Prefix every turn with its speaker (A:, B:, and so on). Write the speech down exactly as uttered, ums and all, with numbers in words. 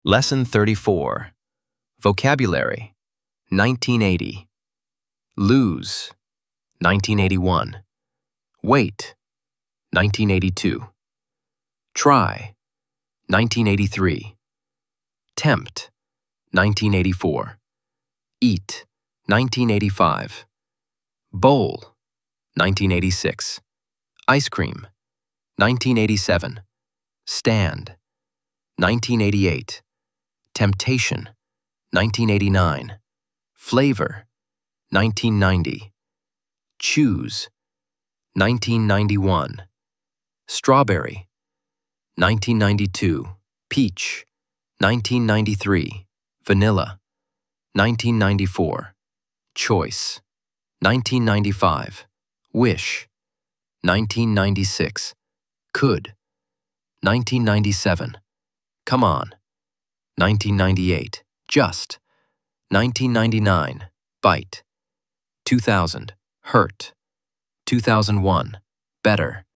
A: Lesson thirty-four. Vocabulary. nineteen eighty. Lose. nineteen eighty-one. Wait. nineteen eighty-two. Try. nineteen eighty-three. Tempt. nineteen eighty-four. Eat. nineteen eighty-five. Bowl. nineteen eighty-six. Ice cream. nineteen eighty-seven. Stand. nineteen eighty-eight. Temptation. nineteen eighty-nine. Flavor. nineteen ninety. Choose. nineteen ninety-one. Strawberry. nineteen ninety-two. Peach. nineteen ninety-three. Vanilla. nineteen ninety-four. Choice. nineteen ninety-five. Wish. nineteen ninety-six. Could. nineteen ninety-seven. Come on. nineteen ninety-eight. Just. nineteen ninety-nine. Bite. two thousand. Hurt. two thousand one. Better.